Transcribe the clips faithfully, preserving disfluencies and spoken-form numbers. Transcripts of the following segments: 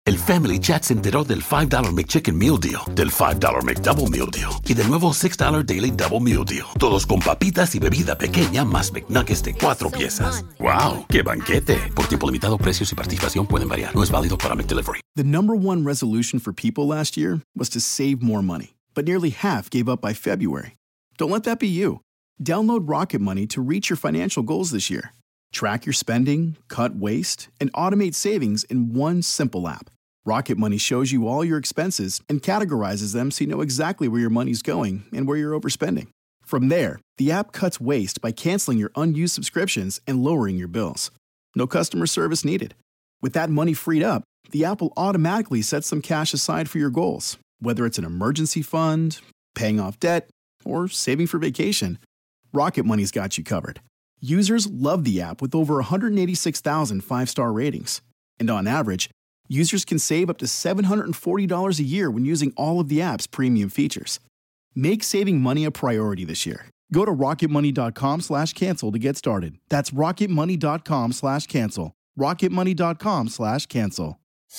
El Family Chat se enteró del five dollar McChicken Meal Deal, del five dollar McDouble Meal Deal y del nuevo six dollar Daily Double Meal Deal. Todos con papitas y bebida pequeña más McNuggets de cuatro piezas. ¡Wow! ¡Qué banquete! Por tiempo limitado, precios y participación pueden variar. No es válido para McDelivery. The number one resolution for people last year was to save more money, but nearly half gave up by February. Don't let that be you. Download Rocket Money to reach your financial goals this year. Track your spending, cut waste, and automate savings in one simple app. Rocket Money shows you all your expenses and categorizes them so you know exactly where your money's going and where you're overspending. From there, the app cuts waste by canceling your unused subscriptions and lowering your bills. No customer service needed. With that money freed up, the app will automatically set some cash aside for your goals, whether it's an emergency fund, paying off debt, or saving for vacation. Rocket Money's got you covered. Users love the app with over one hundred eighty-six thousand five-star ratings. And on average, users can save up to seven hundred forty dollars a year when using all of the app's premium features. Make saving money a priority this year. Go to rocketmoney.com slash cancel to get started. That's rocketmoney.com slash cancel. rocketmoney.com slash cancel.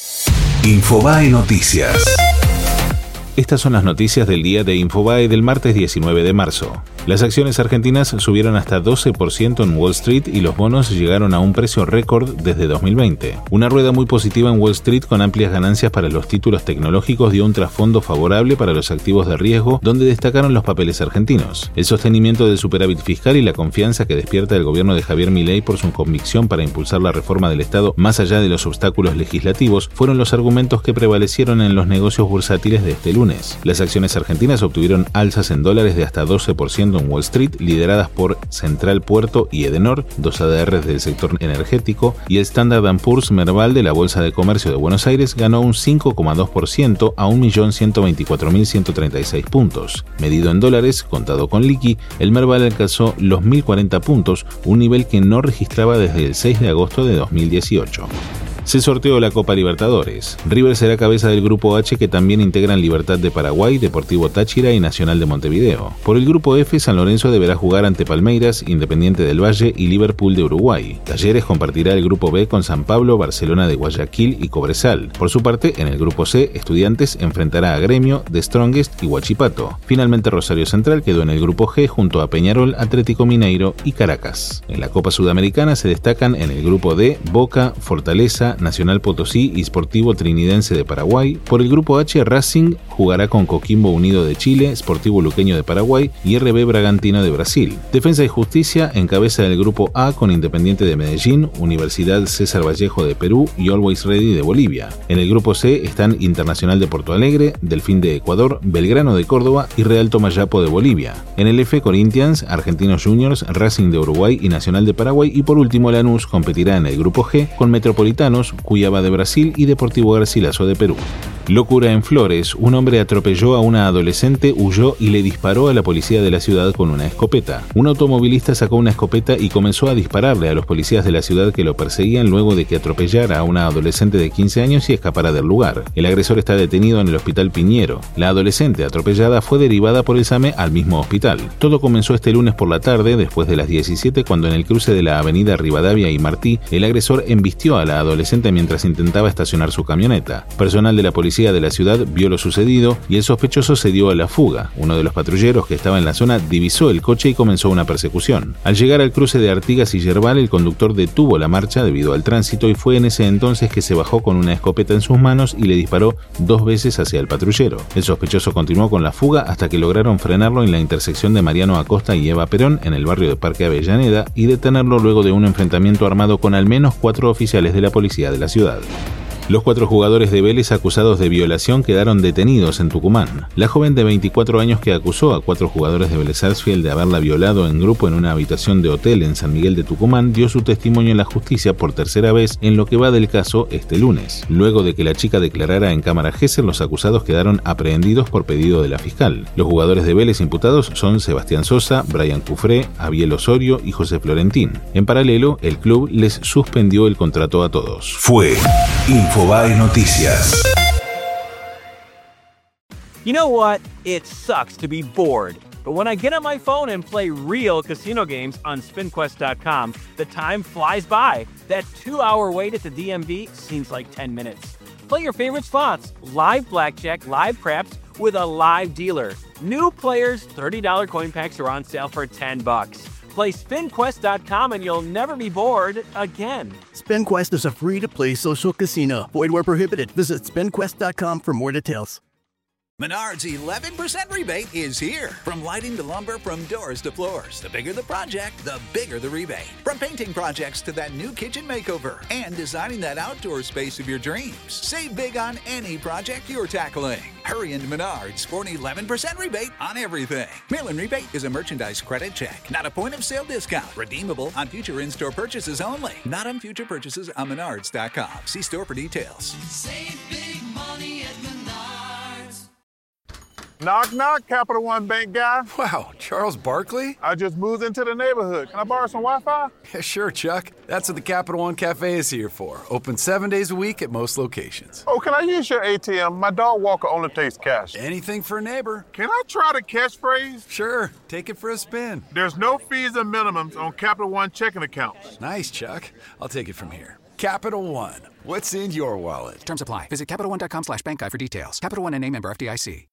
Infobae Noticias. Estas son las noticias del día de Infobae del martes diecinueve de marzo. Las acciones argentinas subieron hasta doce por ciento en Wall Street y los bonos llegaron a un precio récord desde dos mil veinte. Una rueda muy positiva en Wall Street con amplias ganancias para los títulos tecnológicos dio un trasfondo favorable para los activos de riesgo, donde destacaron los papeles argentinos. El sostenimiento del superávit fiscal y la confianza que despierta el gobierno de Javier Milei por su convicción para impulsar la reforma del Estado más allá de los obstáculos legislativos fueron los argumentos que prevalecieron en los negocios bursátiles de este lunes. Las acciones argentinas obtuvieron alzas en dólares de hasta doce por ciento en Wall Street, lideradas por Central Puerto y Edenor, dos A D Rs del sector energético, y el Standard and Poor's Merval de la Bolsa de Comercio de Buenos Aires ganó un cinco coma dos por ciento a un millón ciento veinticuatro mil ciento treinta y seis puntos. Medido en dólares, contado con liqui, el Merval alcanzó los mil cuarenta puntos, un nivel que no registraba desde el seis de agosto de dos mil dieciocho. Se sorteó la Copa Libertadores. River será cabeza del Grupo H, que también integran Libertad de Paraguay, Deportivo Táchira y Nacional de Montevideo. Por el Grupo F, San Lorenzo deberá jugar ante Palmeiras, Independiente del Valle y Liverpool de Uruguay. Talleres compartirá el Grupo B con San Pablo, Barcelona de Guayaquil y Cobresal. Por su parte, en el Grupo C, Estudiantes enfrentará a Gremio, The Strongest y Huachipato. Finalmente, Rosario Central quedó en el Grupo G junto a Peñarol, Atlético Mineiro y Caracas. En la Copa Sudamericana se destacan en el Grupo D, Boca, Fortaleza, Nacional Potosí y Sportivo Trinidense de Paraguay. Por el Grupo H, Racing jugará con Coquimbo Unido de Chile, Sportivo Luqueño de Paraguay y R B Bragantino de Brasil. Defensa y Justicia encabeza el Grupo A con Independiente de Medellín, Universidad César Vallejo de Perú y Always Ready de Bolivia. En el Grupo C están Internacional de Porto Alegre, Delfín de Ecuador, Belgrano de Córdoba y Real Tomayapo de Bolivia. En el F, Corinthians, Argentinos Juniors, Racing de Uruguay y Nacional de Paraguay. Y por último, Lanús competirá en el Grupo G con Metropolitanos, Cuyaba de Brasil y Deportivo Garcilaso de Perú. Locura en Flores. Un hombre atropelló a una adolescente, huyó y le disparó a la policía de la ciudad con una escopeta. Un automovilista sacó una escopeta y comenzó a dispararle a los policías de la ciudad que lo perseguían luego de que atropellara a una adolescente de quince años y escapara del lugar. El agresor está detenido en el Hospital Piñero. La adolescente atropellada fue derivada por el SAME al mismo hospital. Todo comenzó este lunes por la tarde, después de las diecisiete, cuando en el cruce de la avenida Rivadavia y Martí, el agresor embistió a la adolescente mientras intentaba estacionar su camioneta. Personal de la policía de la ciudad vio lo sucedido y el sospechoso se dio a la fuga. Uno de los patrulleros que estaba en la zona divisó el coche y comenzó una persecución. Al llegar al cruce de Artigas y Yerbal, el conductor detuvo la marcha debido al tránsito y fue en ese entonces que se bajó con una escopeta en sus manos y le disparó dos veces hacia el patrullero. El sospechoso continuó con la fuga hasta que lograron frenarlo en la intersección de Mariano Acosta y Eva Perón en el barrio de Parque Avellaneda y detenerlo luego de un enfrentamiento armado con al menos cuatro oficiales de la policía de la ciudad. Los cuatro jugadores de Vélez acusados de violación quedaron detenidos en Tucumán. La joven de veinticuatro años que acusó a cuatro jugadores de Vélez Sarsfield de haberla violado en grupo en una habitación de hotel en San Miguel de Tucumán dio su testimonio en la justicia por tercera vez en lo que va del caso este lunes. Luego de que la chica declarara en cámara Gesell, los acusados quedaron aprehendidos por pedido de la fiscal. Los jugadores de Vélez imputados son Sebastián Sosa, Brian Cufré, Abiel Osorio y José Florentín. En paralelo, el club les suspendió el contrato a todos. Fue Infobae Noticias. You know what? It sucks to be bored. But when I get on my phone and play real casino games on spin quest dot com, the time flies by. That two-hour wait at the D M V seems like ten minutes. Play your favorite slots, live blackjack, live craps with a live dealer. New players, thirty dollars coin packs are on sale for ten bucks. Play spin quest dot com and you'll never be bored again. SpinQuest is a free-to-play social casino. Void where prohibited. Visit spin quest dot com for more details. Menards eleven percent rebate is here. From lighting to lumber, from doors to floors. The bigger the project, the bigger the rebate. From painting projects to that new kitchen makeover and designing that outdoor space of your dreams. Save big on any project you're tackling. Hurry into Menards for an eleven percent rebate on everything. Mail-in rebate is a merchandise credit check, not a point-of-sale discount. Redeemable on future in-store purchases only. Not on future purchases on menards dot com. See store for details. Save big money at Menards. Knock, knock, Capital One Bank guy. Wow, Charles Barkley? I just moved into the neighborhood. Can I borrow some Wi-Fi? Yeah, sure, Chuck. That's what the Capital One Cafe is here for. Open seven days a week at most locations. Oh, can I use your A T M? My dog walker only takes cash. Anything for a neighbor. Can I try the catchphrase? Sure, take it for a spin. There's no fees and minimums on Capital One checking accounts. Nice, Chuck. I'll take it from here. Capital One. What's in your wallet? Terms apply. Visit CapitalOne.com slash bank guide for details. Capital One N A member F D I C.